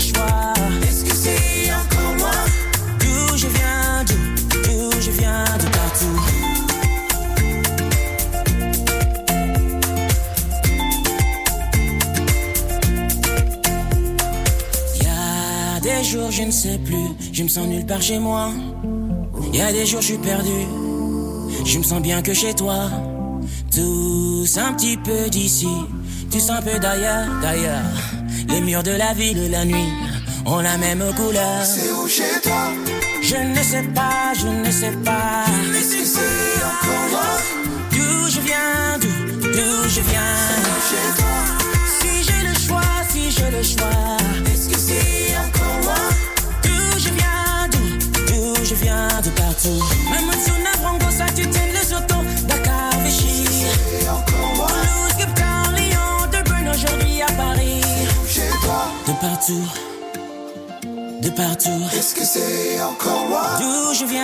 choix. Est-ce que c'est encore moi? D'où je viens, d'où je viens, de partout. Y a des jours je ne sais plus, je me sens nulle part chez moi. Y a des jours je suis perdu, je me sens bien que chez toi. Tous un petit peu d'ici, tous un peu d'ailleurs. Les murs de la ville, la nuit, ont la même couleur. C'est où chez toi? Je ne sais pas, je ne sais pas. Est-ce que c'est encore moi? D'où je viens, d'où je viens. C'est où chez toi? Si j'ai le choix. Est-ce que c'est encore moi? D'où je viens, de partout. Même si on apprend que ça, tu tiens les autos. Dakar, Vichy. C'est encore moi? Toulouse, Cape Town, Lyon, Durban, aujourd'hui à Paris. C'est où chez toi? De partout. De partout. Est-ce que c'est encore moi? D'où je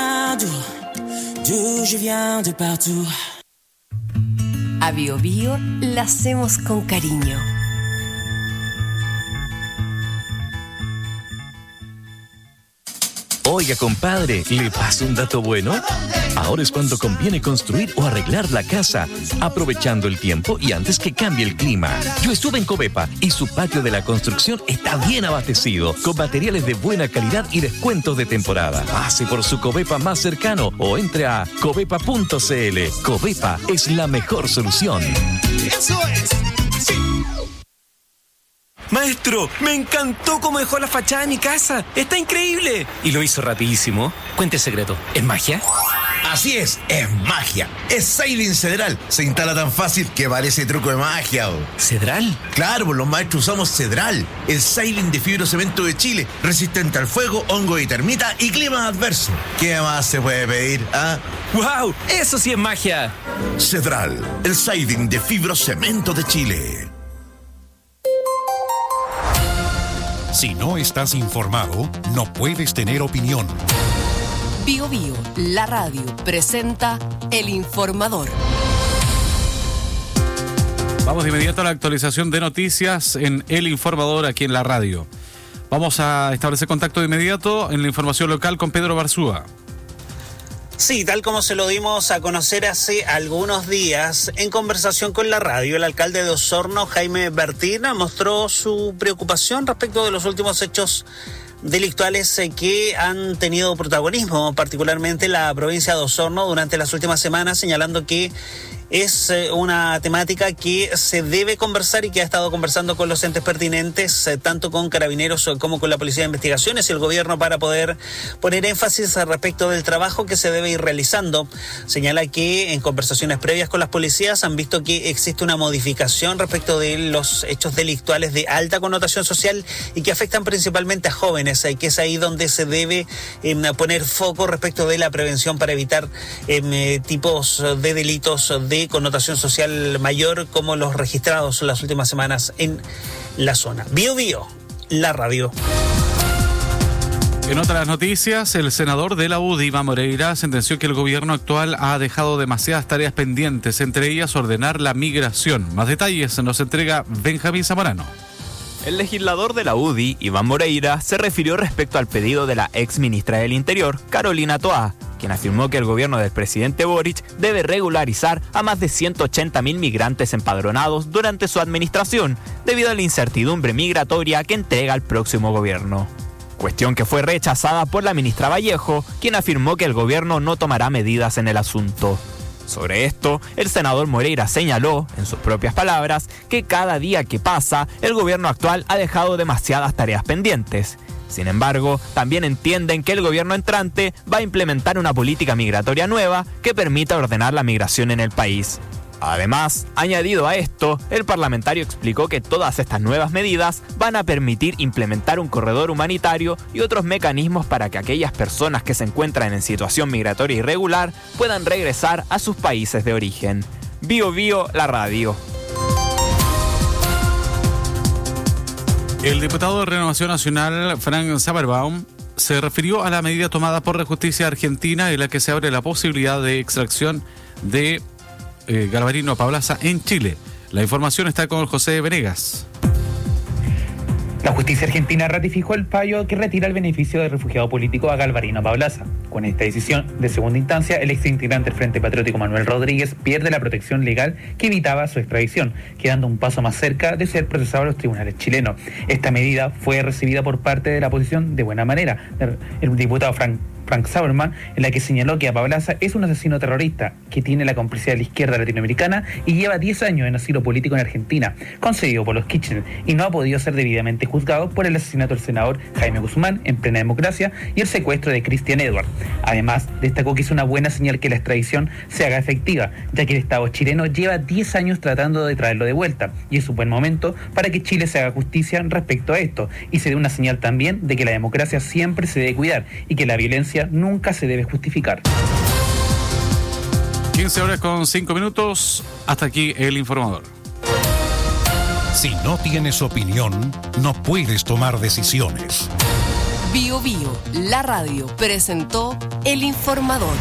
viens, de partout. A Bio Bio la hacemos con cariño. Oiga, compadre, ¿le paso un dato bueno? Ahora es cuando conviene construir o arreglar la casa, aprovechando el tiempo y antes que cambie el clima. Yo estuve en Covepa y su patio de la construcción está bien abastecido, con materiales de buena calidad y descuentos de temporada. Pase por su Covepa más cercano o entre a covepa.cl. Covepa es la mejor solución. ¡Eso es! ¡Sí! Maestro, me encantó cómo dejó la fachada de mi casa. ¡Está increíble! Y lo hizo rapidísimo. Cuente el secreto. ¿Es magia? Así es magia. Es Siding Cedral. Se instala tan fácil que parece truco de magia. ¿Cedral? Claro, pues los maestros usamos Cedral, el Siding de fibrocemento de Chile, resistente al fuego, hongo y termita y clima adverso. ¿Qué más se puede pedir? ¡Wow! ¡Eso sí es magia! Cedral, el Siding de fibrocemento de Chile. Si no estás informado, no puedes tener opinión. Bio Bio, la radio, presenta El Informador. Vamos de inmediato a la actualización de noticias en El Informador aquí en la radio. Vamos a establecer contacto de inmediato en la información local con Pedro Barzúa. Sí, tal como se lo dimos a conocer hace algunos días, en conversación con la radio, el alcalde de Osorno, Jaime Bertín, mostró su preocupación respecto de los últimos hechos delictuales que han tenido protagonismo, particularmente en la provincia de Osorno durante las últimas semanas, señalando que es una temática que se debe conversar y que ha estado conversando con los entes pertinentes, tanto con Carabineros como con la Policía de Investigaciones y el gobierno, para poder poner énfasis al respecto del trabajo que se debe ir realizando. Señala que en conversaciones previas con las policías han visto que existe una modificación respecto de los hechos delictuales de alta connotación social y que afectan principalmente a jóvenes, que es ahí donde se debe poner foco respecto de la prevención para evitar tipos de delitos de connotación social mayor como los registrados en las últimas semanas en la zona. Bio Bio, la radio. En otras noticias, el senador de la UDI, Iván Moreira, sentenció que el gobierno actual ha dejado demasiadas tareas pendientes, entre ellas ordenar la migración. Más detalles nos entrega Benjamín Zamorano. El legislador de la UDI, Iván Moreira, se refirió respecto al pedido de la ex ministra del Interior, Carolina Toá, quien afirmó que el gobierno del presidente Boric debe regularizar a más de 180.000 migrantes empadronados durante su administración, debido a la incertidumbre migratoria que entrega el próximo gobierno. Cuestión que fue rechazada por la ministra Vallejo, quien afirmó que el gobierno no tomará medidas en el asunto. Sobre esto, el senador Moreira señaló, en sus propias palabras, que cada día que pasa, el gobierno actual ha dejado demasiadas tareas pendientes. Sin embargo, también entienden que el gobierno entrante va a implementar una política migratoria nueva que permita ordenar la migración en el país. Además, añadido a esto, el parlamentario explicó que todas estas nuevas medidas van a permitir implementar un corredor humanitario y otros mecanismos para que aquellas personas que se encuentran en situación migratoria irregular puedan regresar a sus países de origen. Bio Bio, la radio. El diputado de Renovación Nacional, Frank Saberbaum, se refirió a la medida tomada por la justicia argentina en la que se abre la posibilidad de extracción de Galvarino Pablaza en Chile. La información está con José Venegas. La justicia argentina ratificó el fallo que retira el beneficio de refugiado político a Galvarino Paulaza. Con esta decisión de segunda instancia, el exintegrante del Frente Patriótico Manuel Rodríguez pierde la protección legal que evitaba su extradición, quedando un paso más cerca de ser procesado a los tribunales chilenos. Esta medida fue recibida por parte de la oposición de buena manera. El diputado Frank Sauerman, en la que señaló que a Paulaza es un asesino terrorista que tiene la complicidad de la izquierda latinoamericana y lleva 10 años en asilo político en Argentina, concedido por los Kirchner, y no ha podido ser debidamente juzgado por el asesinato del senador Jaime Guzmán en plena democracia y el secuestro de Christian Edward. Además, destacó que es una buena señal que la extradición se haga efectiva, ya que el Estado chileno lleva 10 años tratando de traerlo de vuelta, y es un buen momento para que Chile se haga justicia respecto a esto, y se dé una señal también de que la democracia siempre se debe cuidar y que la violencia nunca se debe justificar. 15:05. Hasta aquí el informador. Si no tienes opinión, no puedes tomar decisiones. Bio Bio, la radio, presentó el informador.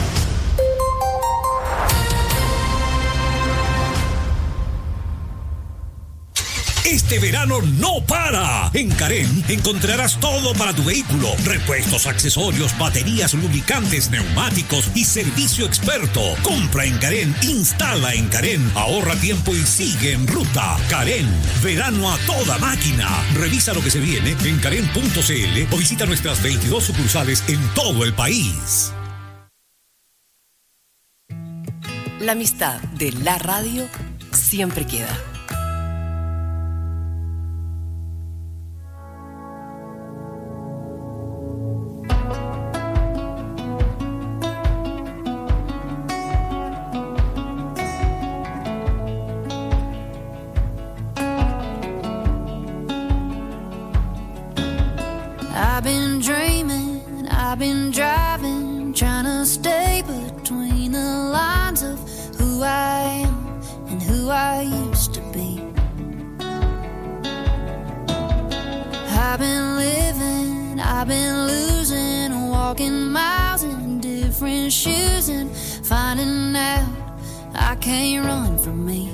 Este verano no para. En Carén encontrarás todo para tu vehículo: repuestos, accesorios, baterías, lubricantes, neumáticos y servicio experto. Compra en Carén, instala en Carén, ahorra tiempo y sigue en ruta. Carén, verano a toda máquina. Revisa lo que se viene en carén.cl o visita nuestras 22 sucursales en todo el país. La amistad de la radio siempre queda. I've been dreaming, I've been driving, trying to stay between the lines of who I am and who I used to be. I've been living, I've been losing, walking miles in different shoes and finding out I can't run from me.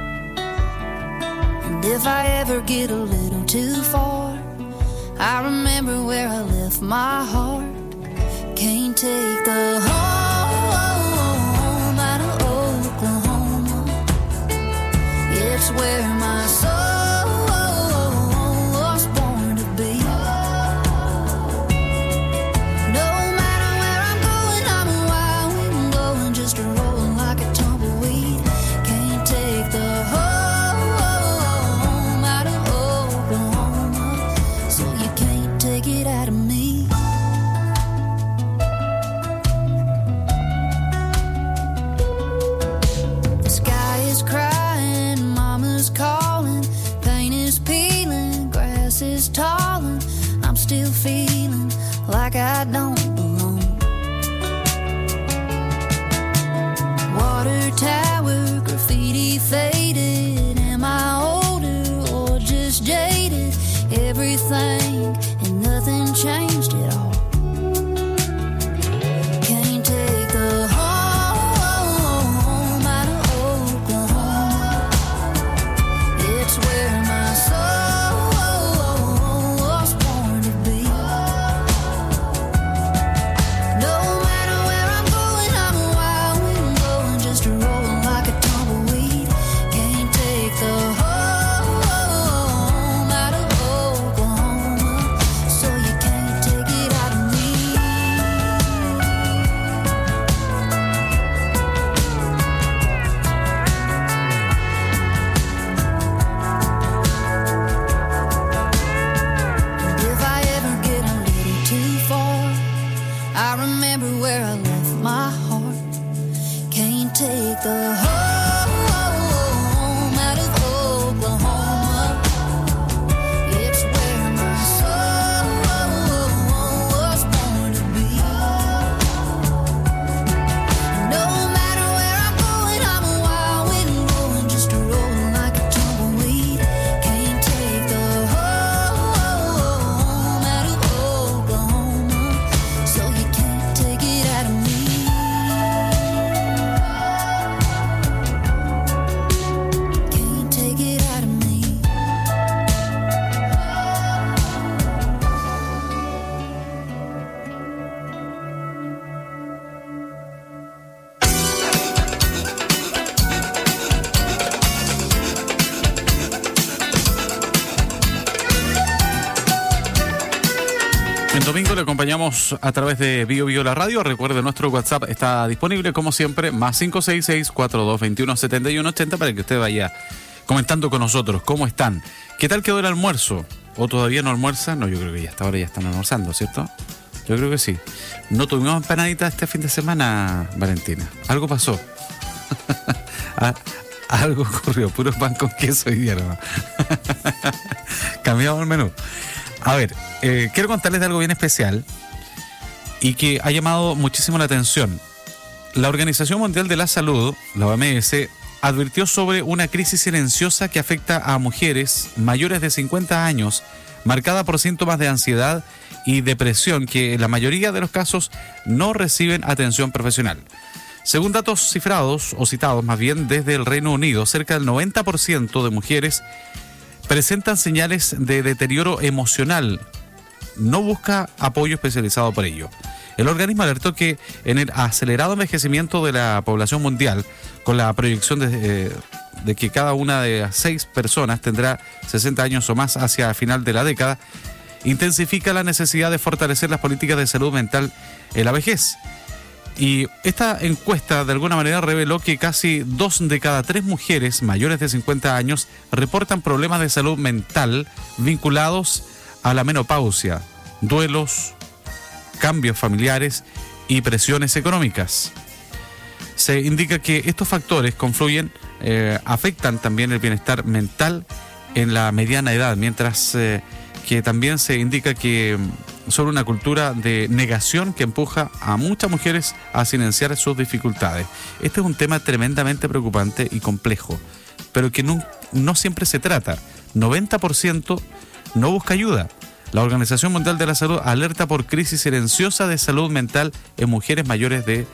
And if I ever get a little too far, I remember where I left my heart. Can't take the home out of Oklahoma. It's where my soul was born to be. No matter where I'm going, I'm a wild wind blowing, just a rolling like a tumbleweed. Can't take the home out of Oklahoma, so you can't take it out of me. The sky is crying, mama's calling, pain is peeling, grass is tall, and I'm still feeling like I don't belong. Water tower, graffiti faded. Am I older or just jaded? Everything and nothing changed at all. Can't take the home out of Oklahoma. It's where my soul was born to be. No matter where I'm going, I'm a wild wind blowing, just a rolling like a tumbleweed. Can't take the home out of Oklahoma, En domingo le acompañamos a través de Bio Bio la radio. Recuerde, nuestro WhatsApp está disponible como siempre, más 566-4221-7180, para que usted vaya comentando con nosotros cómo están. ¿Qué tal quedó el almuerzo? ¿O todavía no almuerzan? No, yo creo que ya hasta ahora ya están almorzando, ¿cierto? Yo creo que sí. No tuvimos empanadita este fin de semana, Valentina. Algo pasó. Algo ocurrió. Puro pan con queso y hierba. Cambiamos el menú. A ver, quiero contarles de algo bien especial y que ha llamado muchísimo la atención. La Organización Mundial de la Salud, la OMS, advirtió sobre una crisis silenciosa que afecta a mujeres mayores de 50 años, marcada por síntomas de ansiedad y depresión que en la mayoría de los casos no reciben atención profesional. Según datos cifrados, o citados más bien desde el Reino Unido, cerca del 90% de mujeres presentan señales de deterioro emocional. No busca apoyo especializado por ello. El organismo alertó que en el acelerado envejecimiento de la población mundial, con la proyección de que cada una de las 6 personas tendrá 60 años o más hacia el final de la década, intensifica la necesidad de fortalecer las políticas de salud mental en la vejez. Y esta encuesta de alguna manera reveló que casi 2 de cada 3 mujeres mayores de 50 años reportan problemas de salud mental vinculados a la menopausia, duelos, cambios familiares y presiones económicas. Se indica que estos factores confluyen, afectan también el bienestar mental en la mediana edad, mientras que también se indica que sobre una cultura de negación que empuja a muchas mujeres a silenciar sus dificultades. Este es un tema tremendamente preocupante y complejo, pero que no siempre se trata. 90% no busca ayuda. La Organización Mundial de la Salud alerta por crisis silenciosa de salud mental en mujeres mayores de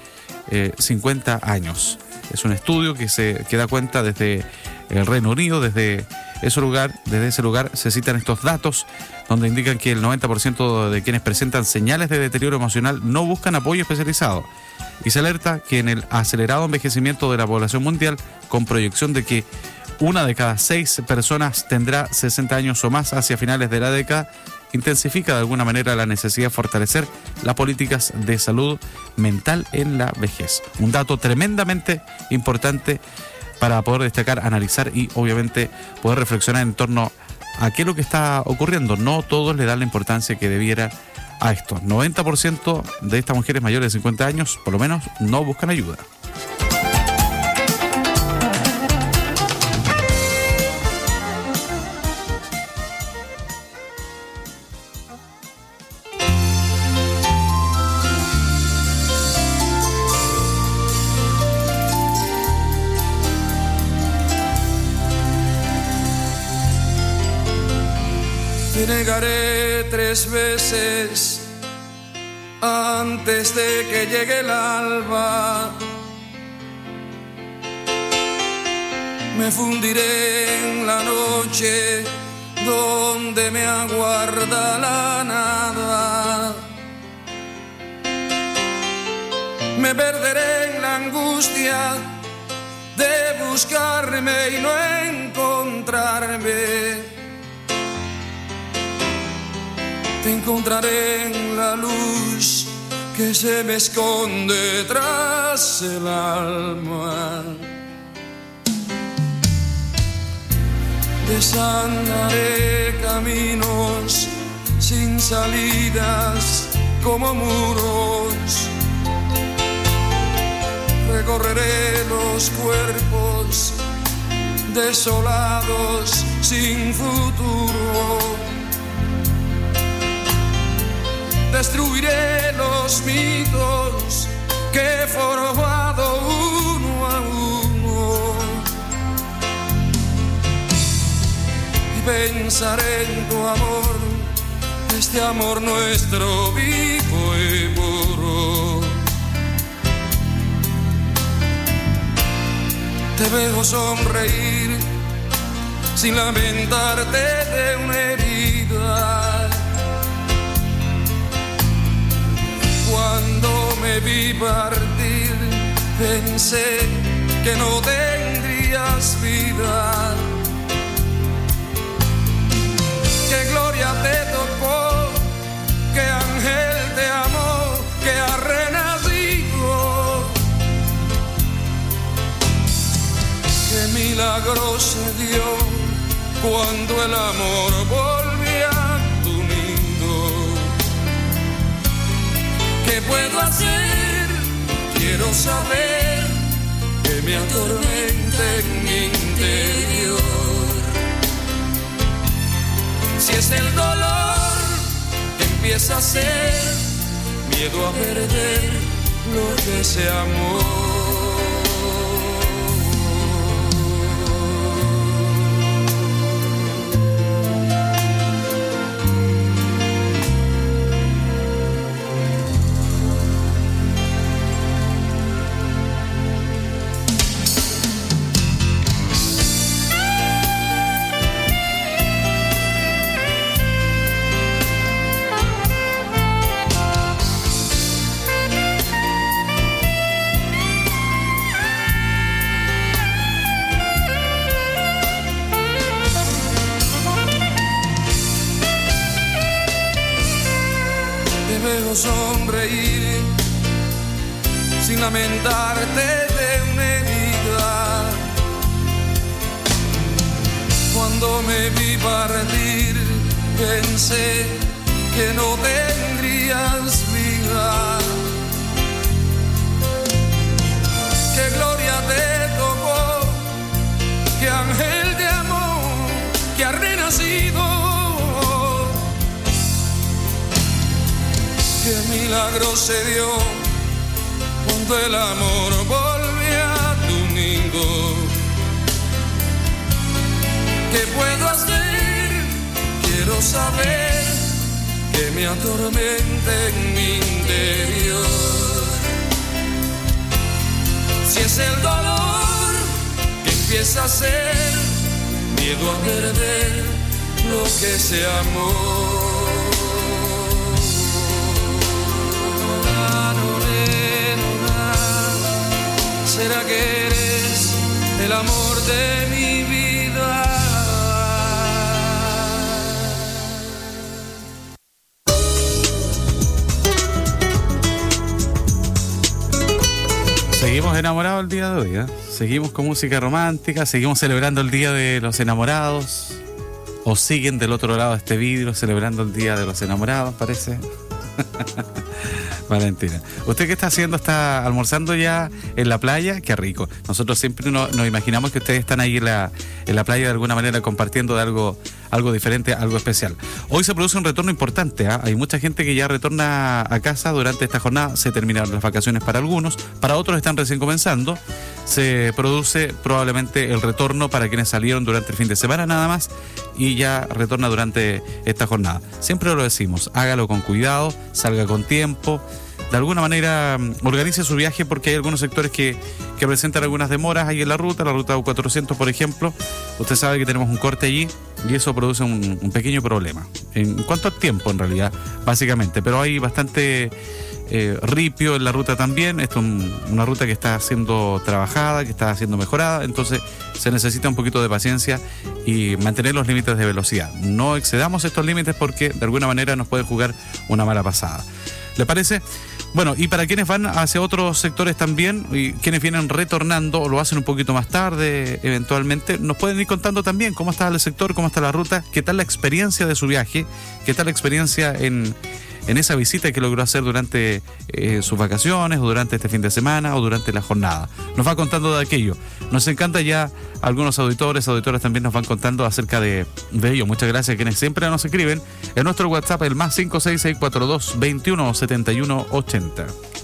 50 años. Es un estudio que da cuenta desde el Reino Unido, desde ese lugar se citan estos datos donde indican que el 90% de quienes presentan señales de deterioro emocional no buscan apoyo especializado. Y se alerta que en el acelerado envejecimiento de la población mundial, con proyección de que 1 de cada 6 personas tendrá 60 años o más hacia finales de la década, intensifica de alguna manera la necesidad de fortalecer las políticas de salud mental en la vejez. Un dato tremendamente importante para poder destacar, analizar y obviamente poder reflexionar en torno a qué es lo que está ocurriendo. No todos le dan la importancia que debiera a esto. 90% de estas mujeres mayores de 50 años, por lo menos, no buscan ayuda. Te negaré 3 veces antes de que llegue el alba. Me fundiré en la noche donde me aguarda la nada. Me perderé en la angustia de buscarme y no encontrarme. Te encontraré en la luz que se me esconde tras el alma. Desandaré caminos sin salidas como muros. Recorreré los cuerpos desolados sin futuro. Destruiré los mitos que he forjado uno a uno y pensaré en tu amor, este amor nuestro vivo y puro. Te veo sonreír sin lamentarte de una herida. Cuando me vi partir, pensé que no tendrías vida. Qué gloria te tocó, qué milagro se dio cuando el amor volvió a tu nido. ¿Qué puedo hacer? Quiero saber que me atormenta en mi interior. Si es el dolor que empieza a ser miedo a perder lo que se amó. Sonreír sin lamentarte de una herida. Cuando me vi partir pensé que no tendrías vida. Qué gloria te tocó, qué ángel de amor que ha renacido. Qué milagro se dio cuando el amor volvió a tu nido. ¿Qué puedo hacer? Quiero saber que me atormenta en mi interior. Si es el dolor que empieza a ser miedo a perder lo que se amó. ¿Será que eres el amor de mi vida? Seguimos enamorados el día de hoy, ¿eh? Seguimos con música romántica, seguimos celebrando el Día de los Enamorados. O siguen del otro lado de este vidrio celebrando el Día de los Enamorados, parece. Valentina, ¿usted qué está haciendo? ¿Está almorzando ya en la playa? Qué rico. Nosotros siempre nos imaginamos que ustedes están ahí en la playa de alguna manera compartiendo de algo diferente, algo especial. Hoy se produce un retorno importante, ¿eh? Hay mucha gente que ya retorna a casa durante esta jornada. Se terminaron las vacaciones para algunos, para otros están recién comenzando. Se produce probablemente el retorno para quienes salieron durante el fin de semana nada más y ya retorna durante esta jornada. Siempre lo decimos, hágalo con cuidado, salga con tiempo. De alguna manera organice su viaje porque hay algunos sectores que presentan algunas demoras ahí en la ruta U400 por ejemplo. Usted sabe que tenemos un corte allí y eso produce un pequeño problema en cuanto al tiempo en realidad, básicamente, pero hay bastante ripio en la ruta también. Esto es una ruta que está siendo trabajada, que está siendo mejorada, entonces se necesita un poquito de paciencia y mantener los límites de velocidad. No excedamos estos límites porque de alguna manera nos puede jugar una mala pasada. ¿Le parece? Bueno, y para quienes van hacia otros sectores también, y quienes vienen retornando o lo hacen un poquito más tarde, eventualmente, nos pueden ir contando también cómo está el sector, cómo está la ruta, qué tal la experiencia de su viaje, qué tal la experiencia en esa visita que logró hacer durante sus vacaciones, o durante este fin de semana, o durante la jornada. Nos va contando de aquello. Nos encanta ya, algunos auditoras también nos van contando acerca de ello. Muchas gracias a quienes siempre nos escriben. En nuestro WhatsApp, el más 56642 21 71 80.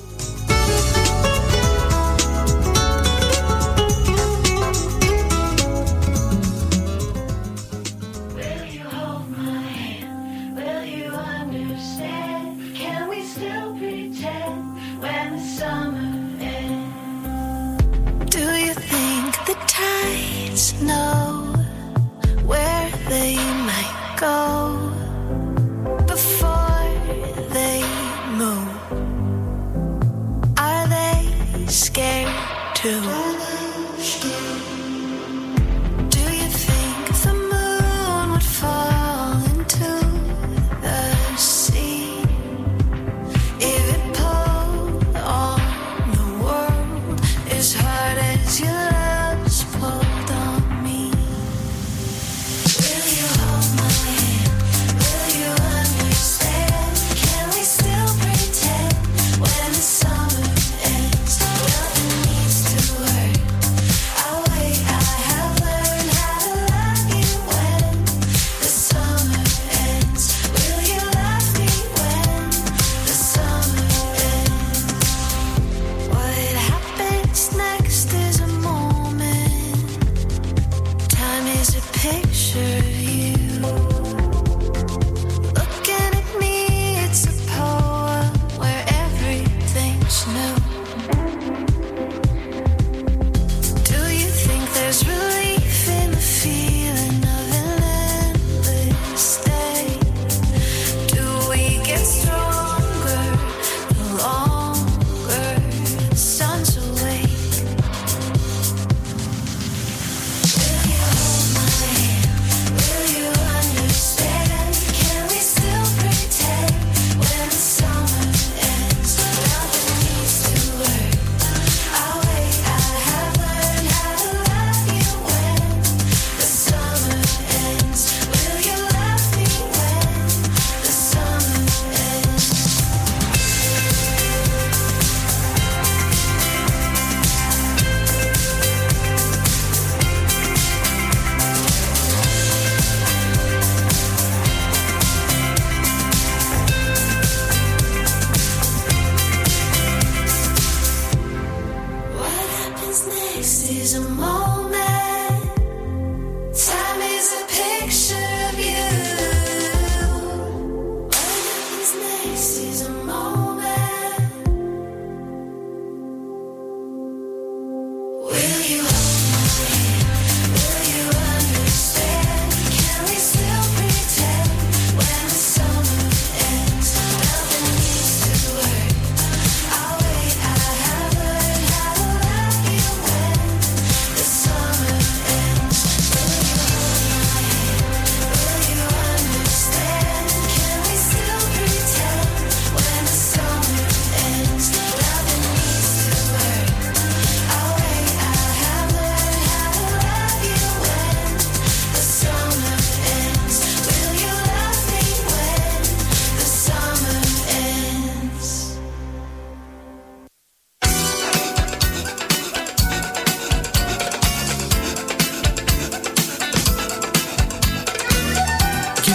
Know where they might go before they move. Are they scared too? Do you think the moon would fall into the sea if it pulled on the world as hard as your love's pulled on me?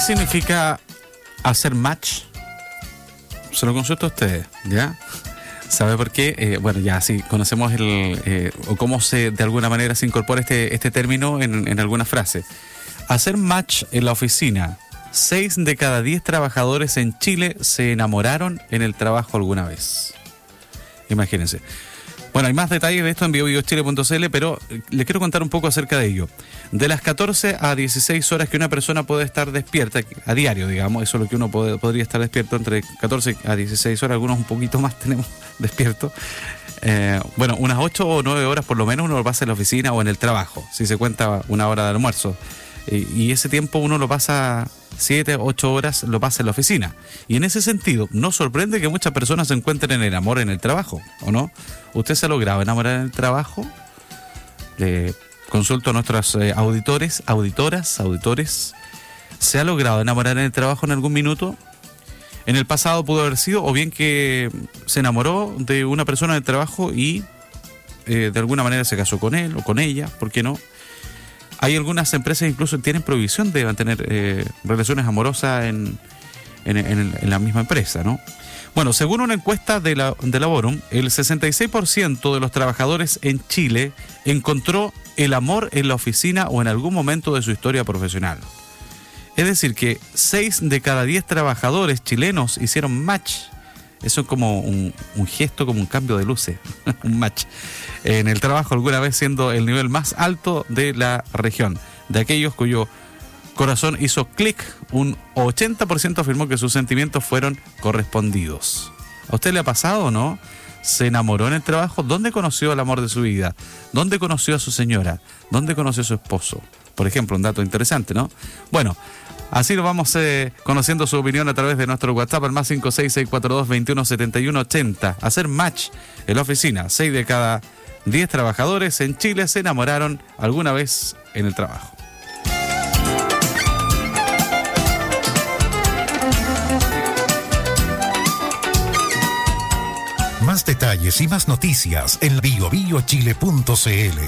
significa hacer match? Se lo consulto a ustedes, ¿ya? ¿Sabe por qué? Bueno, ya sí, conocemos o cómo de alguna manera se incorpora este término en alguna frase. Hacer match en la oficina. 6 de cada 10 trabajadores en Chile se enamoraron en el trabajo alguna vez. Imagínense. Bueno, hay más detalles de esto en biobiochile.cl, pero les quiero contar un poco acerca de ello. De las 14 a 16 horas que una persona puede estar despierta, a diario, digamos, eso es lo que uno podría estar despierto, entre 14 a 16 horas, algunos un poquito más tenemos despierto. Bueno, unas 8 o 9 horas por lo menos uno lo pasa en la oficina o en el trabajo, si se cuenta una hora de almuerzo. Y ese tiempo uno lo pasa 7, 8 horas, lo pasa en la oficina. Y en ese sentido, ¿no sorprende que muchas personas se encuentren en el amor en el trabajo? ¿O no? ¿Usted se ha logrado enamorar en el trabajo? Consulto a nuestros auditores. ¿Se ha logrado enamorar en el trabajo en algún minuto? En el pasado pudo haber sido, o bien que se enamoró de una persona en el trabajo y de alguna manera se casó con él o con ella, ¿por qué no? Hay algunas empresas incluso tienen prohibición de mantener relaciones amorosas en la misma empresa, ¿no? Bueno, según una encuesta de Laborum, el 66% de los trabajadores en Chile encontró el amor en la oficina o en algún momento de su historia profesional. Es decir, que 6 de cada 10 trabajadores chilenos hicieron match. Eso es como un gesto, como un cambio de luces, un match en el trabajo, alguna vez siendo el nivel más alto de la región. De aquellos cuyo corazón hizo clic, un 80% afirmó que sus sentimientos fueron correspondidos. ¿A usted le ha pasado o no? ¿Se enamoró en el trabajo? ¿Dónde conoció el amor de su vida? ¿Dónde conoció a su señora? ¿Dónde conoció a su esposo? Por ejemplo, un dato interesante, ¿no? Bueno, así lo vamos conociendo su opinión a través de nuestro WhatsApp al más 56642217180. Hacer match en la oficina. 6 de cada 10 trabajadores en Chile se enamoraron alguna vez en el trabajo. Más detalles y más noticias en biobiochile.cl.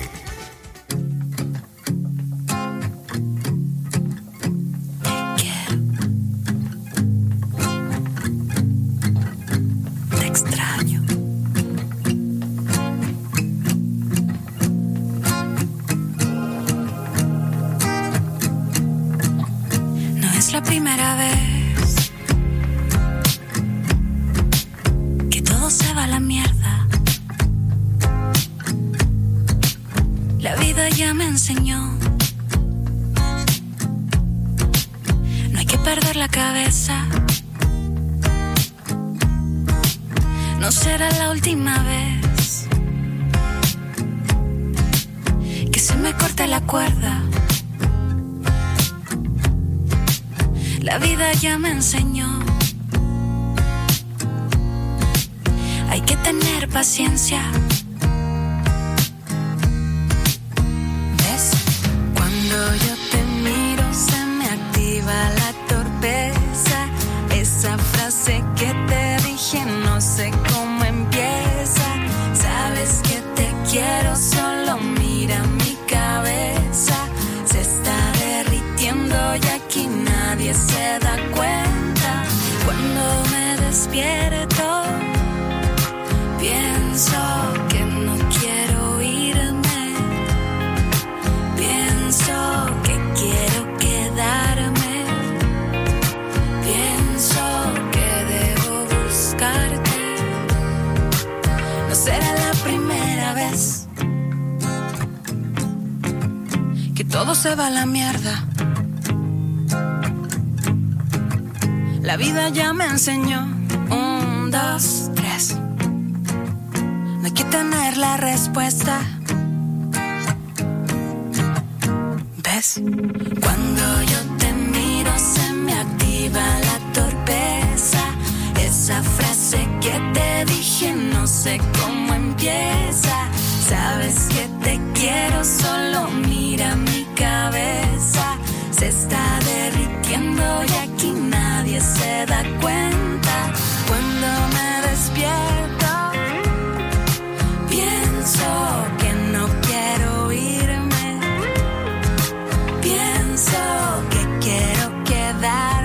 La primera vez que todo se va a la mierda. La vida ya me enseñó. No hay que perder la cabeza. No será la última vez que se me corte la cuerda. La vida ya me enseñó. Hay que tener paciencia. ¿Ves? Cuando yo te miro se me activa la torpeza. Esa frase que te dije no sé cómo empieza. Sabes que te quiero, solo mira mi cabeza. Se está derritiendo y aquí nadie se da cuenta. Cuando me despierto, pienso que no quiero irme. Pienso que quiero quedarme. Pienso que debo buscarte. No será la primera vez que todo se va a la mierda. La vida ya me enseñó. 1, 2, 3. No hay que tener la respuesta. ¿Ves? Cuando yo te miro se me activa la torpeza. Esa frase que te dije no sé cómo empieza. Sabes que te quiero, solo mira mi cabeza. Se está derritiendo y aquí nadie se da cuenta. Cuando me despierto, pienso que no quiero irme. Pienso que quiero quedar.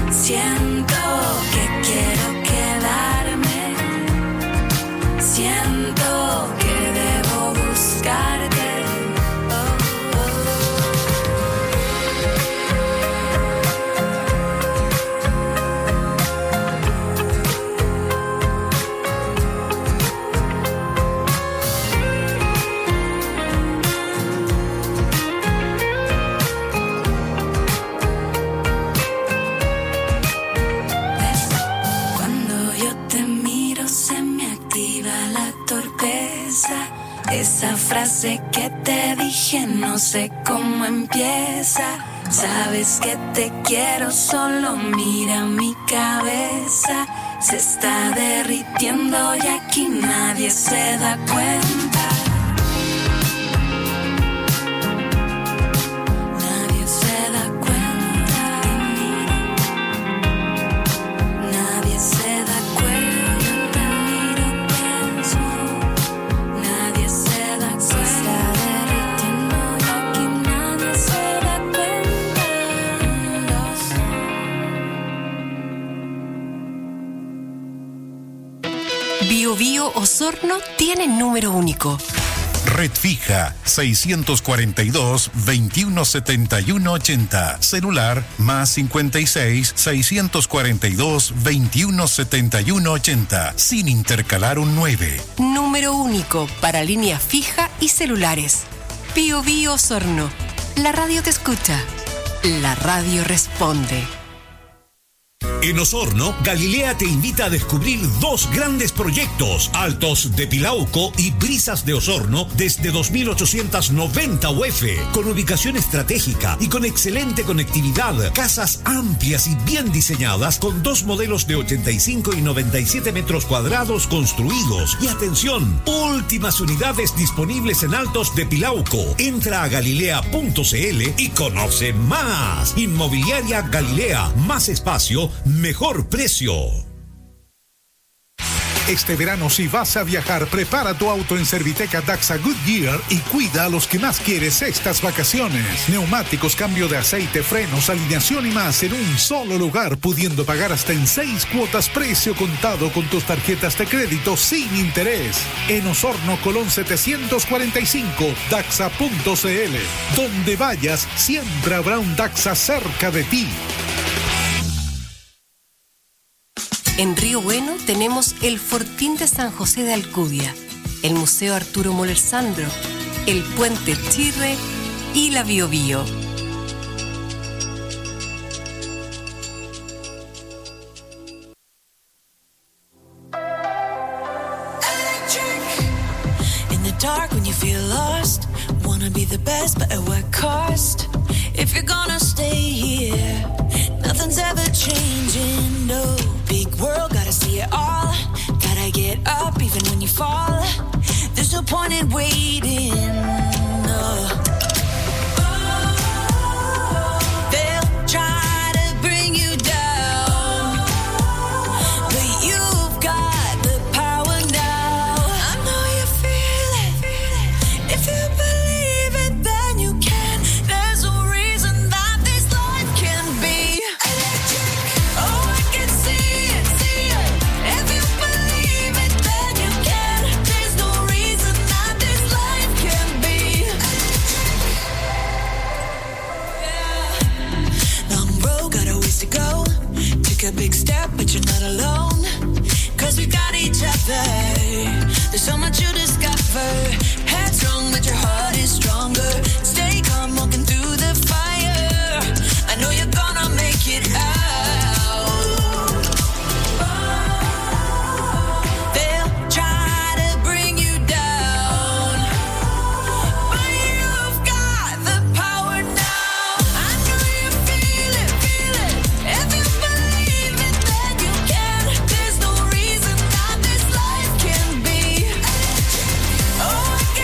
Siento que quiero quedarme. Siento que debo buscarte. Esa frase que te dije no sé cómo empieza. Sabes que te quiero, solo mira mi cabeza. Se está derritiendo y aquí nadie se da cuenta. Nadie se da cuenta. Nadie se da cuenta. Bio Bio Osorno tiene número único. Red fija 642 2171 80. Celular más 56 642 2171 80. Sin intercalar un 9. Número único para línea fija y celulares. Bio Bio Osorno. La radio te escucha. La radio responde. En Osorno, Galilea te invita a descubrir dos grandes proyectos, Altos de Pilauco y Brisas de Osorno, desde 2.890 UF, con ubicación estratégica y con excelente conectividad, casas amplias y bien diseñadas, con dos modelos de 85 y 97 metros cuadrados construidos. Y atención, últimas unidades disponibles en Altos de Pilauco. Entra a galilea.cl y conoce más. Inmobiliaria Galilea, más espacio, mejor precio. Este verano, si vas a viajar, prepara tu auto en Serviteca Daxa Goodyear y cuida a los que más quieres estas vacaciones. Neumáticos, cambio de aceite, frenos, alineación y más en un solo lugar, pudiendo pagar hasta en 6 cuotas precio contado con tus tarjetas de crédito sin interés. En Osorno, Colón 745, daxa.cl. Donde vayas, siempre habrá un Daxa cerca de ti. En Río Bueno tenemos el Fortín de San José de Alcudia, el Museo Arturo Moller Sandro, el Puente Chirre y la Bio Bio. In the dark when you feel lost, wanna be the best but at what cost? If you're gonna stay here, nothing's ever changing, no. Big world, gotta see it all. Gotta get up even when you fall. There's no point in waiting, no. They'll try to bring you down, but you've got the power now. I know you feel it. If you believe it, then you can. There's no reason that this life can be electric. Oh, I can see it, see it. If you believe it, then you can. There's no reason that this life can be electric. Yeah. Long road, got a ways to go. Took a big step, but you're not alone. 'Cause we got each other. There's so much you discover. Headstrong, but your heart is stronger. Stay calm, walking through the fire. I know you're gonna make it out. They'll try to bring you down, but you've got the power now. I know you feel it, feel it. If you believe it, then you can. There's no reason that this life can be electric. Oh, I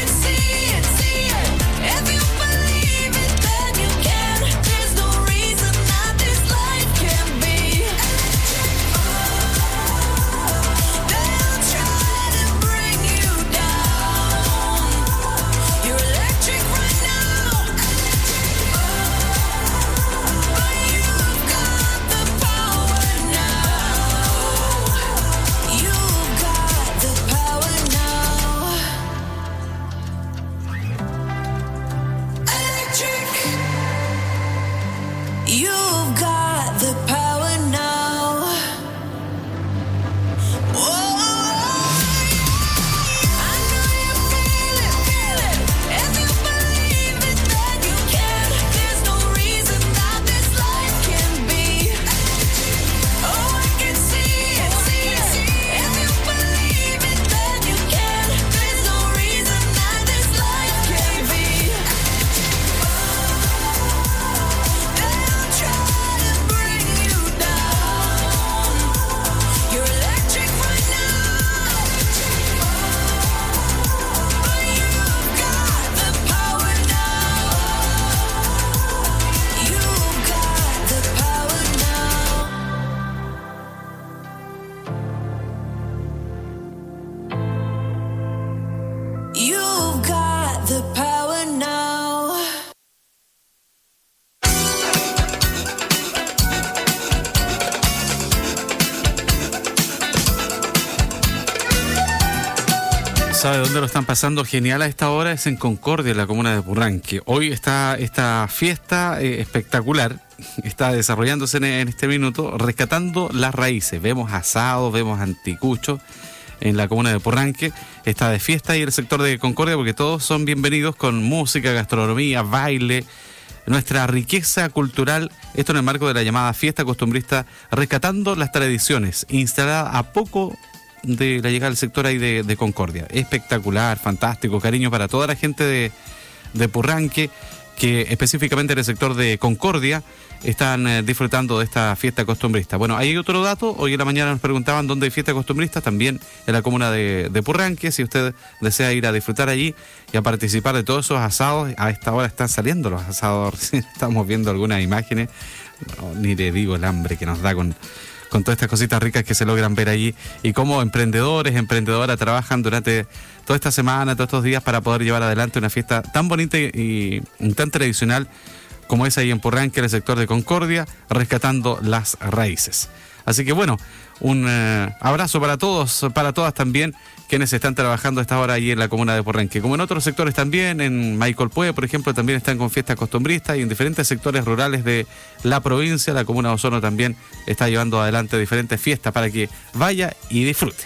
sabe dónde lo están pasando genial a esta hora, es en Concordia, en la comuna de Purranque. Hoy está esta fiesta espectacular, está desarrollándose en este minuto, rescatando las raíces. Vemos asados, vemos anticuchos en la comuna de Purranque. Está de fiesta ahí en el sector de Concordia porque todos son bienvenidos con música, gastronomía, baile, nuestra riqueza cultural. Esto en el marco de la llamada fiesta costumbrista, rescatando las tradiciones, instalada a poco de la llegada al sector ahí de Concordia. Espectacular, fantástico, cariño para toda la gente de Purranque, que específicamente en el sector de Concordia están disfrutando de esta fiesta costumbrista. Bueno, hay otro dato. Hoy en la mañana nos preguntaban dónde hay fiesta costumbrista, también en la comuna de Purranque. Si usted desea ir a disfrutar allí y a participar de todos esos asados, a esta hora están saliendo los asados. Estamos viendo algunas imágenes. No, ni le digo el hambre que nos da con todas estas cositas ricas que se logran ver allí, y cómo emprendedoras trabajan durante toda esta semana, todos estos días, para poder llevar adelante una fiesta tan bonita y tan tradicional como es ahí en Purranque, en el sector de Concordia, rescatando las raíces. Así que bueno, un abrazo para todos, para todas también, quienes están trabajando a esta hora allí en la comuna de Purranque. Como en otros sectores también, en Maicolpue, por ejemplo, también están con fiestas costumbristas, y en diferentes sectores rurales de la provincia, la comuna de Osorno también está llevando adelante diferentes fiestas para que vaya y disfrute.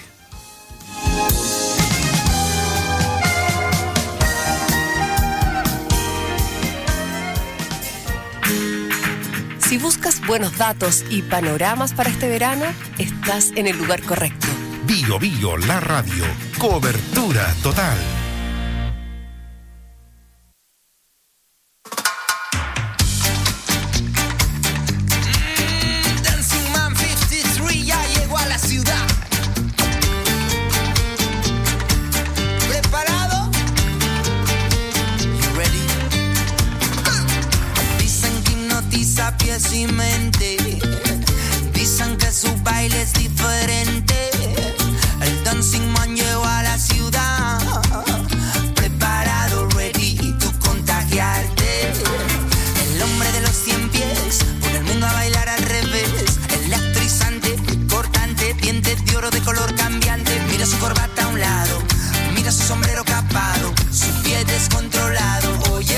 Si buscas buenos datos y panoramas para este verano, estás en el lugar correcto. Bio Bio, la radio. Cobertura total. Dancing Man 53 ya llegó a la ciudad. ¿Preparado? You ready? Dicen que hipnotiza pies y mente. Dicen que su baile es diferente. El Dancing Man llegó a la ciudad. Preparado, ready, y tú contagiarte. El hombre de los 100 pies, pone el mundo a bailar al revés. Electrizante, cortante, dientes de oro de color cambiante. Mira su corbata a un lado, mira su sombrero capado, su pie descontrolado, oye.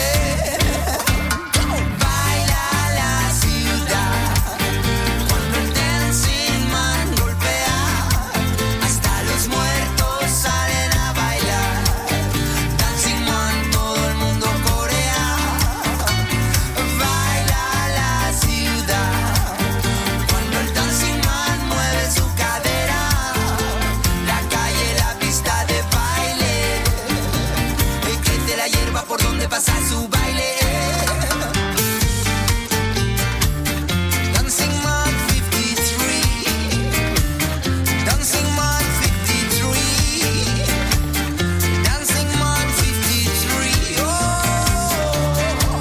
Pasa su baile. Dancing Man 53. Dancing Man 53. Dancing Man 53. Oh.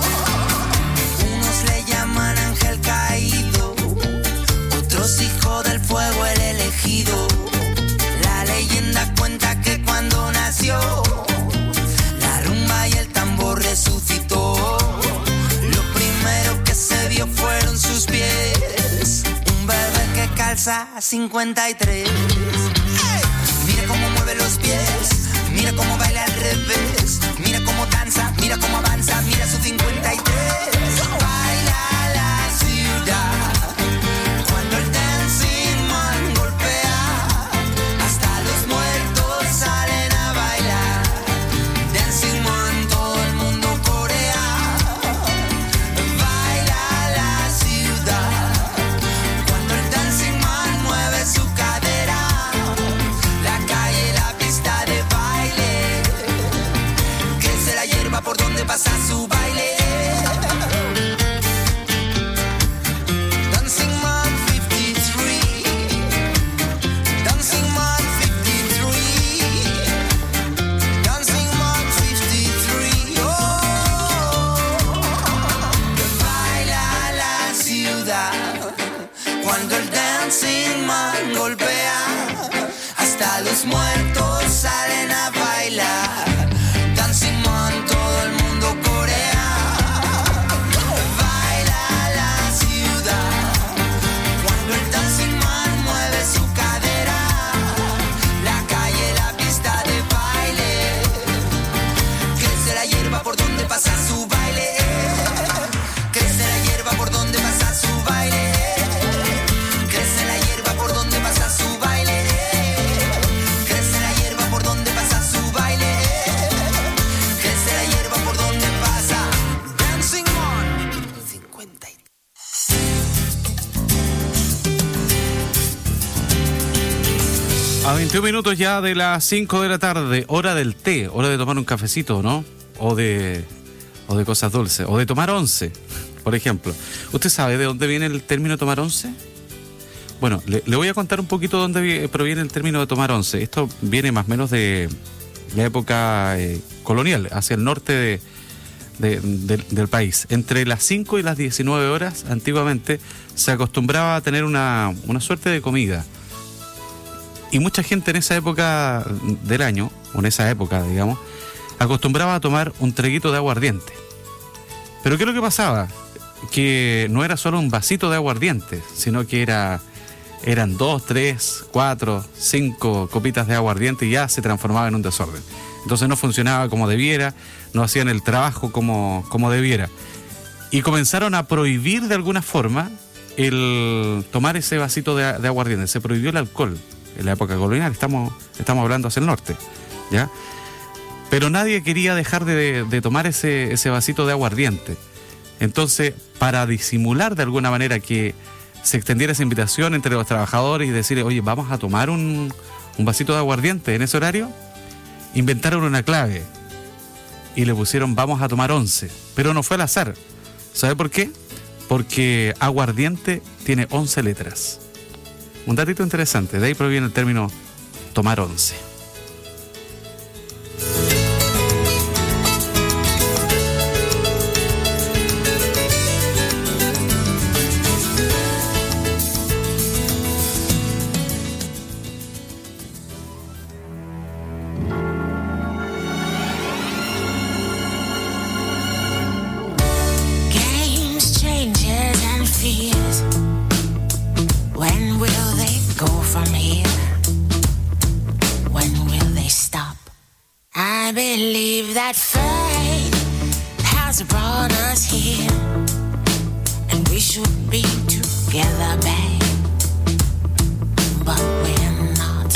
Unos le llaman ángel caído, otros hijo del fuego, el elegido. La leyenda cuenta que cuando nació, la rumba y el tambor resucitó. Lo primero que se vio fueron sus pies. Un bebé que calza 53. ¡Hey! Mira cómo mueve los pies, mira cómo baila al revés, mira cómo danza, mira cómo avanza, mira su 53. Baila la ciudad cuando el Dancing Man golpea, hasta los muertos salen a bailar. Dancing Man, todo el mundo corea. Baila la ciudad cuando el Dancing Man mueve su cadera. La calle, la pista de baile, crece la hierba por donde pasa su baile. Dancing Man 53. Dancing Man 53. Dancing Man 53. Oh. Baila la ciudad cuando el Dancing Man golpea, hasta los muertos salen a bailar. Dancing Man, todo el mundo corea. Baila la ciudad cuando el Dancing Man mueve su cadera. La calle, la pista de baile, A 21 minutos ya de las 5 de la tarde, hora del té, hora de tomar un cafecito, ¿no? O de cosas dulces, o de tomar once, por ejemplo. ¿Usted sabe de dónde viene el término tomar once? Bueno, le voy a contar un poquito dónde proviene el término de tomar once. Esto viene más o menos de la época colonial, hacia el norte del país. Entre las 5 y las 19 horas, antiguamente, se acostumbraba a tener una suerte de comida. Y mucha gente en esa época del año, o en esa época, digamos, acostumbraba a tomar un traguito de aguardiente. Pero ¿qué es lo que pasaba? Que no era solo un vasito de aguardiente, sino que eran 2, 3, 4, 5 copitas de aguardiente y ya se transformaba en un desorden. Entonces no funcionaba como debiera, no hacían el trabajo como debiera. Y comenzaron a prohibir de alguna forma el tomar ese vasito de aguardiente. Se prohibió el alcohol en la época colonial, estamos hablando hacia el norte, ¿ya? Pero nadie quería dejar de tomar ese vasito de aguardiente. Entonces, para disimular de alguna manera que se extendiera esa invitación entre los trabajadores y decirle, oye, vamos a tomar un vasito de aguardiente en ese horario, inventaron una clave y le pusieron vamos a tomar 11. Pero no fue al azar. ¿Sabe por qué? Porque aguardiente tiene 11 letras. Un datito interesante, de ahí proviene el término tomar once. Games, changes and fears. When will they go from here? When will they stop? I believe that fate has brought us here, and we should be together, babe, but we're not.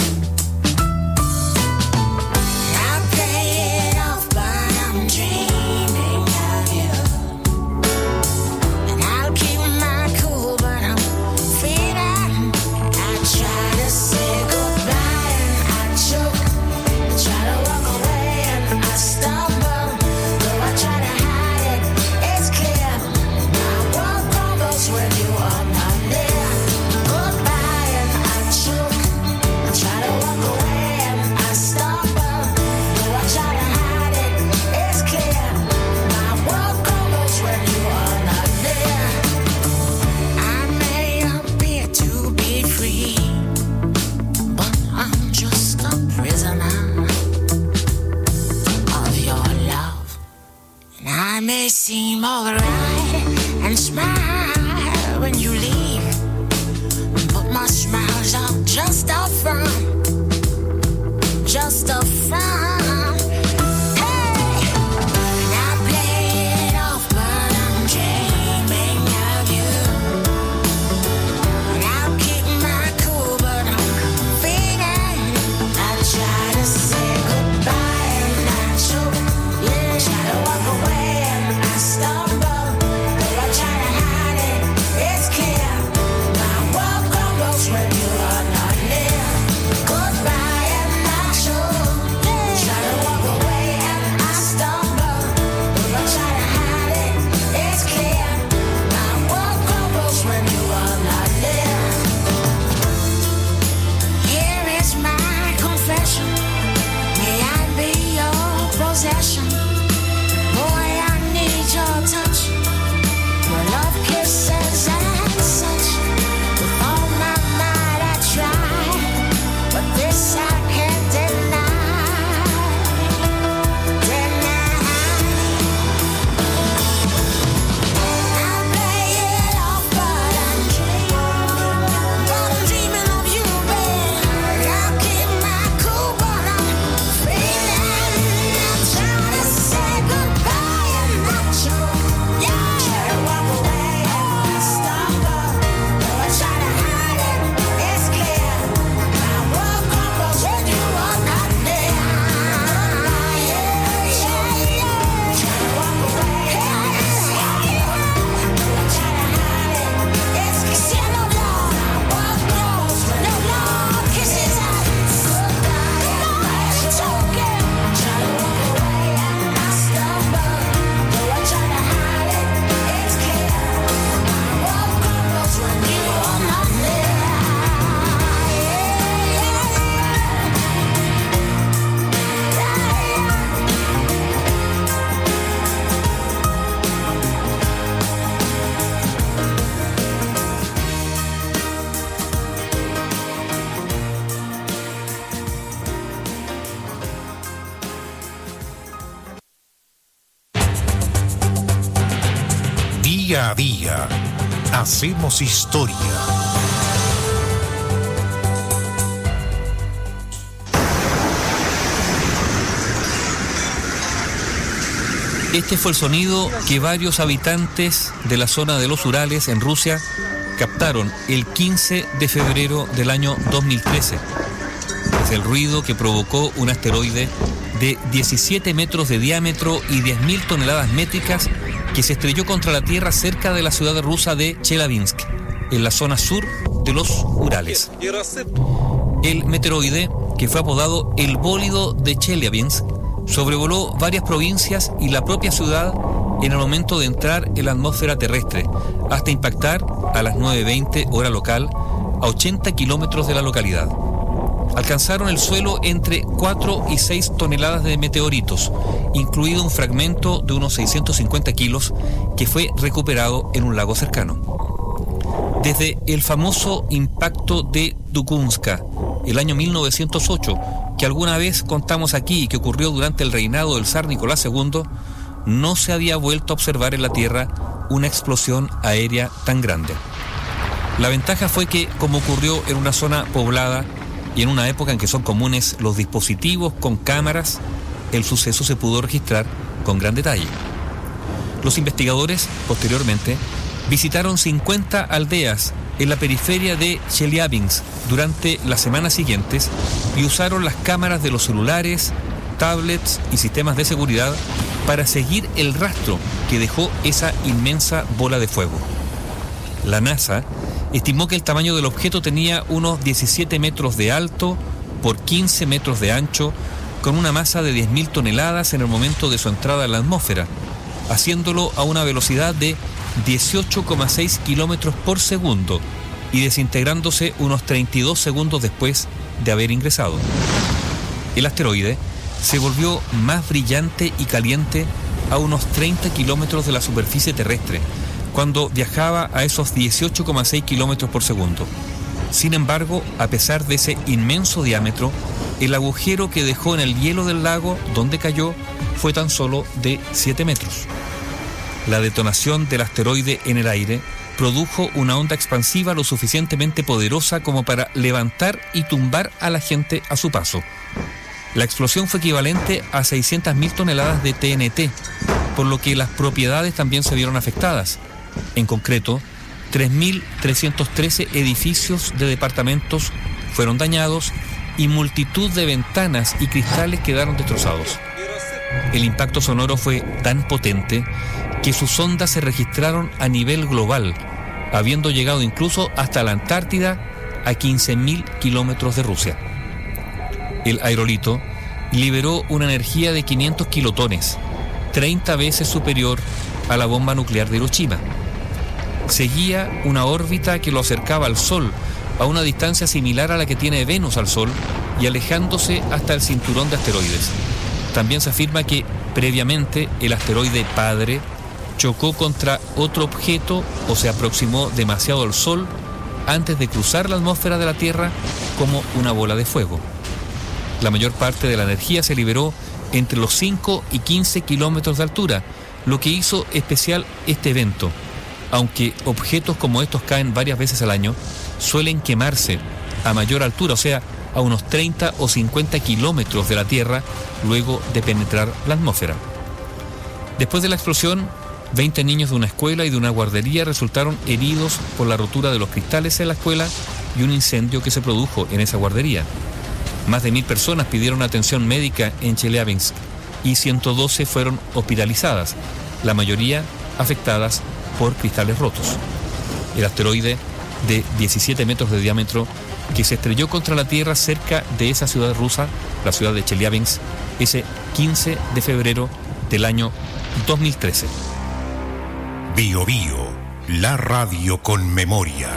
I play it off, but I'm dreaming of you, and I'll keep my cool, but I'm feeling. I try to say goodbye and I choke. I try to walk away and I stumble. Though I try to hide it, it's clear. My world crumbles when you are not there. Goodbye and I choke. I try to walk away and I stumble. Though I try to hide it, it's clear. My world crumbles when you are not there. I may appear to be free, but I'm just a prisoner of your love. And I may seem alright and smile when you leave, but my smiles are just a front, just a front. Hey, and I play it off, but I'm dreaming of you. And I'll keep my cool, but I'm feeling. I try to say goodbye and I choke. Yeah, try to walk away and I stumble. Though I try to hide it, it's clear. My world crumbles when you are not near. Día a día, hacemos historia. Este fue el sonido que varios habitantes de la zona de los Urales en Rusia captaron el 15 de febrero del año 2013. Es el ruido que provocó un asteroide de 17 metros de diámetro y 10.000 toneladas métricas que se estrelló contra la Tierra cerca de la ciudad rusa de Chelyabinsk, en la zona sur de los Urales. El meteoroide, que fue apodado el bólido de Chelyabinsk, sobrevoló varias provincias y la propia ciudad en el momento de entrar en la atmósfera terrestre, hasta impactar a las 9:20 hora local a 80 kilómetros de la localidad. Alcanzaron el suelo entre 4 y 6 toneladas de meteoritos, incluido un fragmento de unos 650 kilos que fue recuperado en un lago cercano. Desde el famoso impacto de Tucumská, el año 1908, que alguna vez contamos aquí y que ocurrió durante el reinado del zar Nicolás II, no se había vuelto a observar en la Tierra una explosión aérea tan grande. La ventaja fue que, como ocurrió en una zona poblada y en una época en que son comunes los dispositivos con cámaras, el suceso se pudo registrar con gran detalle. Los investigadores, posteriormente, visitaron 50 aldeas en la periferia de Chelyabinsk durante las semanas siguientes y usaron las cámaras de los celulares, tablets y sistemas de seguridad para seguir el rastro que dejó esa inmensa bola de fuego. La NASA estimó que el tamaño del objeto tenía unos 17 metros de alto por 15 metros de ancho, con una masa de 10.000 toneladas en el momento de su entrada en la atmósfera, haciéndolo a una velocidad de 18,6 kilómetros por segundo y desintegrándose unos 32 segundos después de haber ingresado. El asteroide se volvió más brillante y caliente a unos 30 kilómetros de la superficie terrestre, cuando viajaba a esos 18,6 kilómetros por segundo. Sin embargo, a pesar de ese inmenso diámetro, el agujero que dejó en el hielo del lago donde cayó fue tan solo de 7 metros. La detonación del asteroide en el aire produjo una onda expansiva lo suficientemente poderosa como para levantar y tumbar a la gente a su paso. La explosión fue equivalente a 600.000 toneladas de TNT, por lo que las propiedades también se vieron afectadas. En concreto, 3.313 edificios de departamentos fueron dañados y multitud de ventanas y cristales quedaron destrozados. El impacto sonoro fue tan potente que sus ondas se registraron a nivel global, habiendo llegado incluso hasta la Antártida, a 15.000 kilómetros de Rusia. El aerolito liberó una energía de 500 kilotones, 30 veces superior a la bomba nuclear de Hiroshima. Seguía una órbita que lo acercaba al Sol a una distancia similar a la que tiene Venus al Sol y alejándose hasta el cinturón de asteroides. También se afirma que previamente el asteroide padre chocó contra otro objeto o se aproximó demasiado al Sol antes de cruzar la atmósfera de la Tierra como una bola de fuego. La mayor parte de la energía se liberó entre los 5 y 15 kilómetros de altura, lo que hizo especial este evento. Aunque objetos como estos caen varias veces al año, suelen quemarse a mayor altura, o sea, a unos 30 o 50 kilómetros de la Tierra luego de penetrar la atmósfera. Después de la explosión, 20 niños de una escuela y de una guardería resultaron heridos por la rotura de los cristales en la escuela y un incendio que se produjo en esa guardería. Más de 1.000 personas pidieron atención médica en Chelyabinsk y 112 fueron hospitalizadas, la mayoría afectadas por cristales rotos. El asteroide de 17 metros de diámetro que se estrelló contra la Tierra cerca de esa ciudad rusa, la ciudad de Chelyabinsk, ese 15 de febrero del año 2013. Bio Bio, la radio con memoria.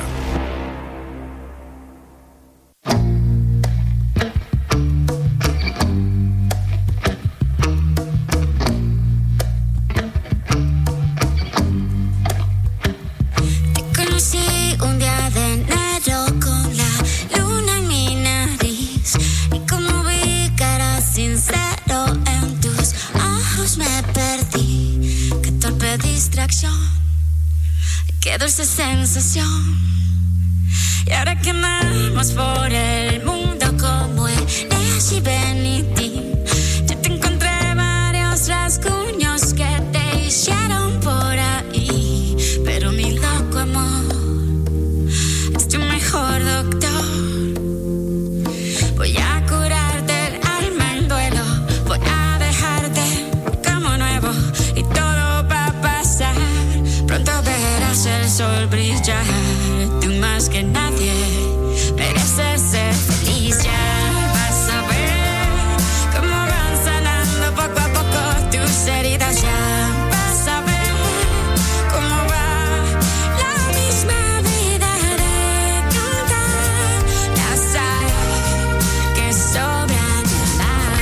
qué dulce sensación. Y ahora que andamos por el mundo como Eres y Benity, yo te encontré varios rasguños que te hicieron por ahí. Pero mi loco amor es tu mejor doctor. Voy a curarte el alma en duelo, voy a dejarte como nuevo y todo va a pasar. Pronto verás el sol brillar. Tú más que nadie mereces ser feliz. Ya vas a ver cómo van sanando poco a poco tus heridas. Ya vas a ver cómo va la misma vida de cantar la sal que sobra en el mar.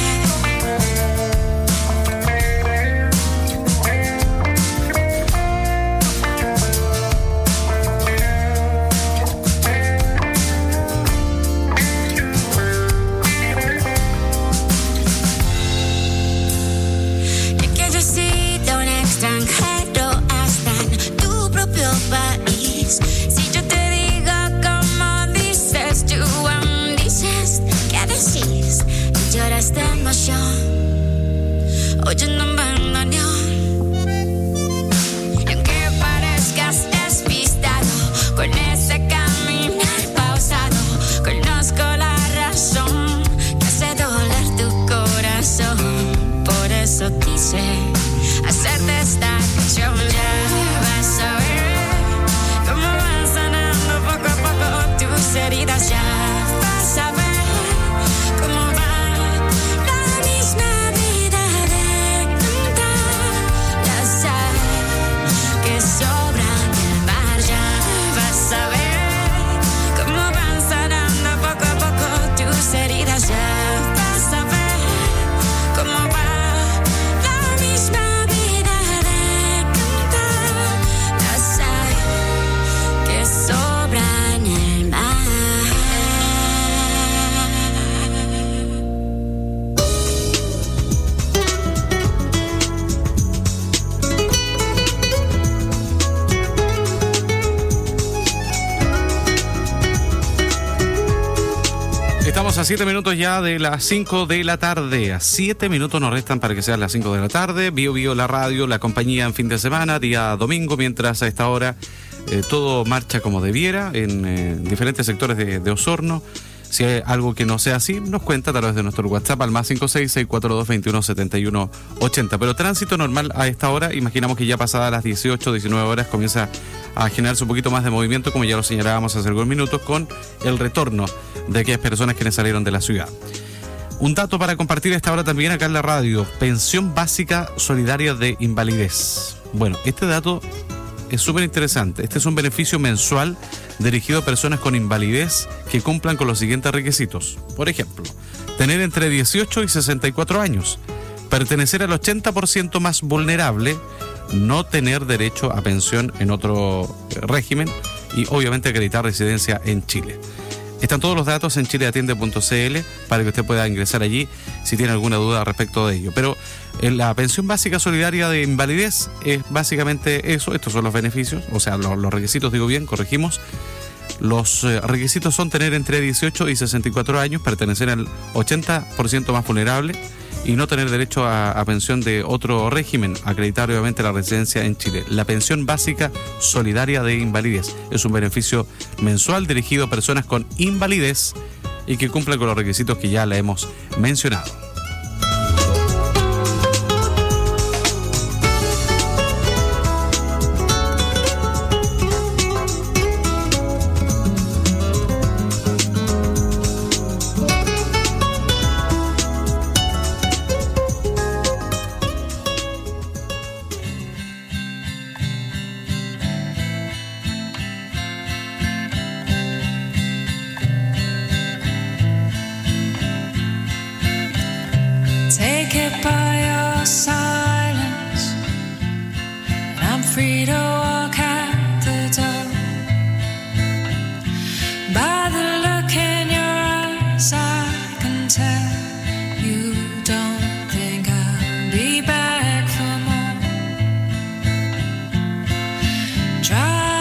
Y que yo he sido un extranjero hasta en tu propio país. Si yo te digo como dices, tú aún dices, ¿qué decís? Y lloras de emoción, oyendo un bandoneón. Y aunque parezcas despistado con ese caminar pausado, conozco la razón que hace doler tu corazón. Por eso quise hacerte esta canción. Ya vas a ver cómo van sanando poco a poco tus heridas. Ya vas a ver cómo va la misma vida de cantar la sal que sobra en el mar. Ya vas a ver cómo van sanando poco a poco tus heridas. Ya vas a ver cómo va la misma vida de cantar la sal que sobra en el mar. Estamos a 7 minutos ya de las 5 de la tarde. A 7 minutos nos restan para que sean las 5 de la tarde. Bio la radio, la compañía en fin de semana, día domingo, mientras a esta hora todo marcha como debiera en diferentes sectores de Osorno. Si hay algo que no sea así, nos cuenta a través de nuestro WhatsApp al más 56642217180. Pero tránsito normal a esta hora, imaginamos que ya pasadas las 18, 19 horas comienza a generarse un poquito más de movimiento, como ya lo señalábamos hace algunos minutos, con el retorno de aquellas personas que salieron de la ciudad. Un dato para compartir a esta hora también acá en la radio: pensión básica solidaria de invalidez. Bueno, este dato es súper interesante. Este es un beneficio mensual dirigido a personas con invalidez que cumplan con los siguientes requisitos. Por ejemplo, tener entre 18 y 64 años, pertenecer al 80% más vulnerable, no tener derecho a pensión en otro régimen y obviamente acreditar residencia en Chile. Están todos los datos en chileatiende.cl para que usted pueda ingresar allí si tiene alguna duda respecto de ello. Pero la pensión básica solidaria de invalidez es básicamente eso. Estos son los beneficios, o sea, los requisitos, digo bien, corregimos. Los requisitos son tener entre 18 y 64 años, pertenecer al 80% más vulnerable y no tener derecho a pensión de otro régimen, acreditar obviamente la residencia en Chile. La pensión básica solidaria de invalidez es un beneficio mensual dirigido a personas con invalidez y que cumplen con los requisitos que ya le hemos mencionado. Take it by your silence, and I'm free to walk out the door. By the look in your eyes, I can tell you don't think I'll be back for more. Try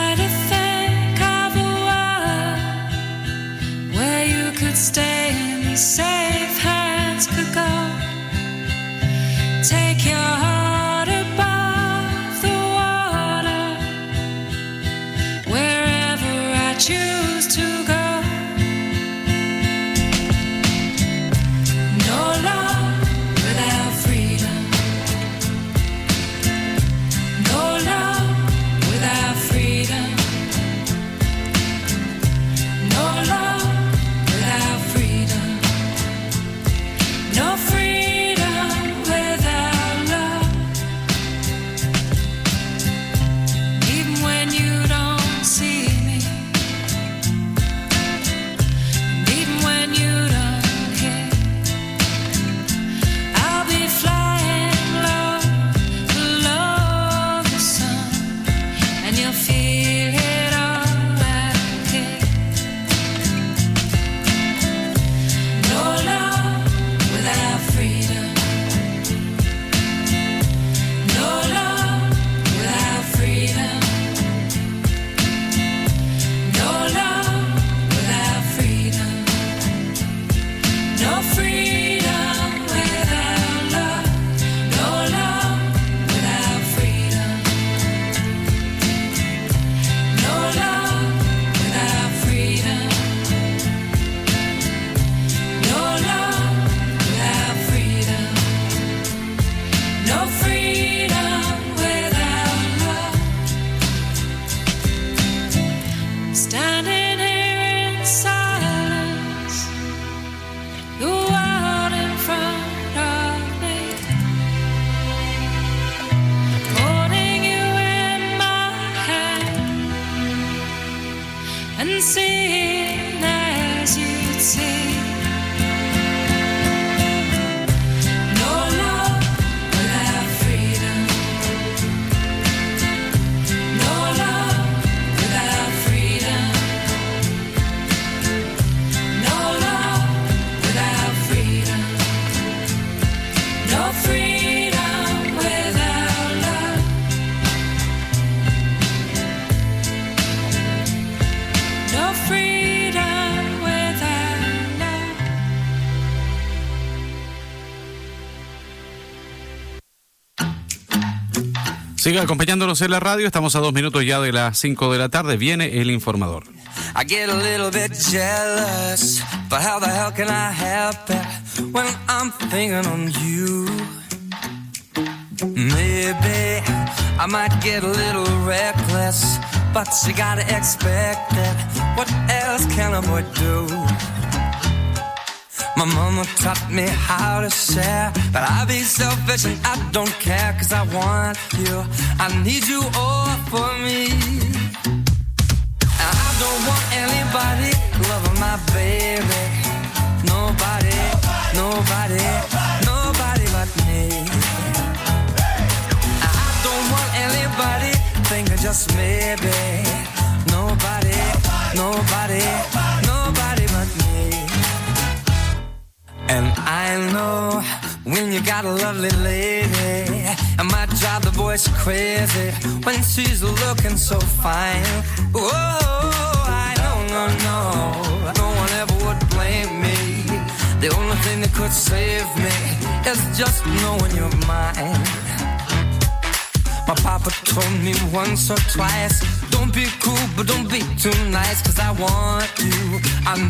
could stay in these safe hands could go. Take your heart above the water, wherever I choose to go. No love without freedom. No love without freedom. No love without freedom. No freedom without love. Even when you don't see me, and even when you don't care, I'll be flying low below the sun, and you'll feel it all out here. No love without freedom. No love without freedom. No love without freedom. No freedom without love. No love without freedom. No love without freedom. No love without freedom. No freedom without love. Standing here in silence, the world in front of me, holding you in my hand and seeing as you'd see. No love without freedom. No love without freedom. No love without freedom. No freedom without love. No freedom without love. Siga acompañándonos en la radio. Estamos a 2 minutos ya de las 5 de la tarde. Viene el informador. I get a little bit jealous, but how the hell can I help it when I'm thinking on you? Maybe I might get a little reckless, but you gotta expect it. What else can a boy do? My mama taught me how to share, but I be selfish and I don't care, 'cause I want you, I need you all for me. I don't want anybody loving my baby. Nobody, nobody, nobody but me. I don't want anybody thinking just maybe. Nobody, nobody, nobody but me. And I know when you got a lovely lady, it might drive the boys crazy when she's looking so fine. Oh, I know, no one ever would blame me. The only thing that could save me is just knowing you're mine. My papa told me once or twice, don't be cool, but don't be too nice, 'cause I want you. I